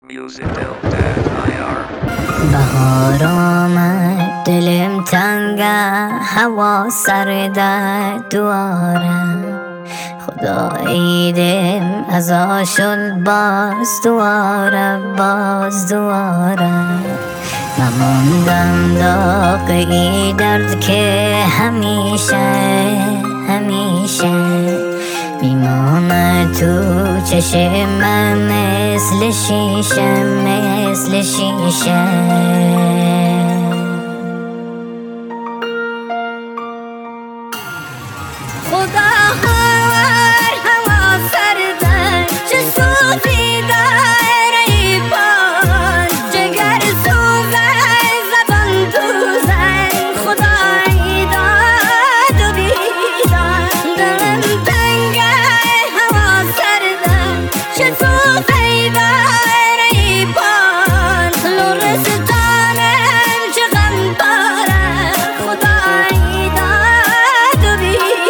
musical.ir. بهار آمد دلم تنگه هوا سرده دوارم خدا عیدم ازا شد باز دواره نماندم داغی درد که همیشه میمانه تو چشم مثل شیشه خدا هوا سرده چه صوفی داره ای پان جگر سوزه زبان دوزه خدا ایداد و بیداد دلم تنگه هوا سرده چه صوفی داره ای پان لرستانم چه غم باره خدا ایداد و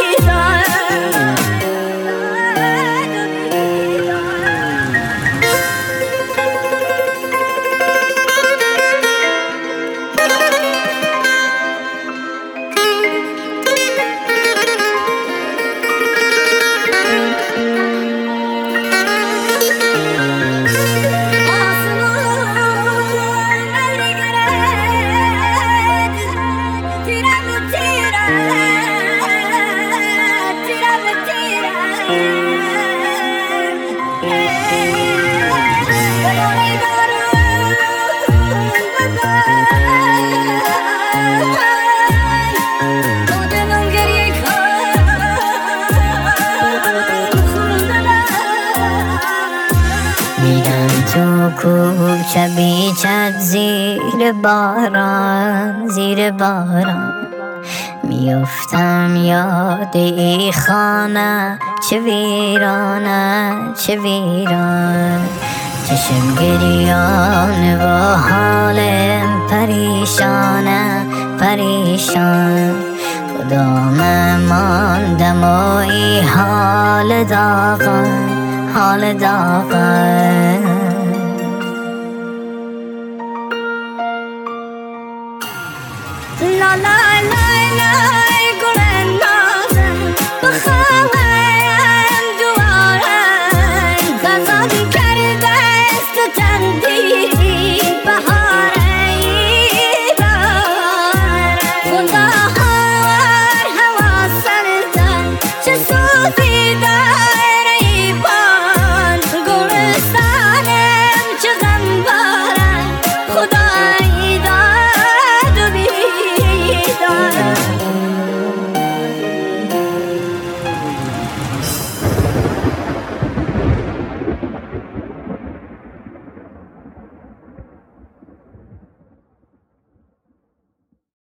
میرم تو کوچه بیچت زیر باران میفتم یاد ای خانه چه ویران چشم گریان و حالم پریشان خدا ماندم و ای حال داغان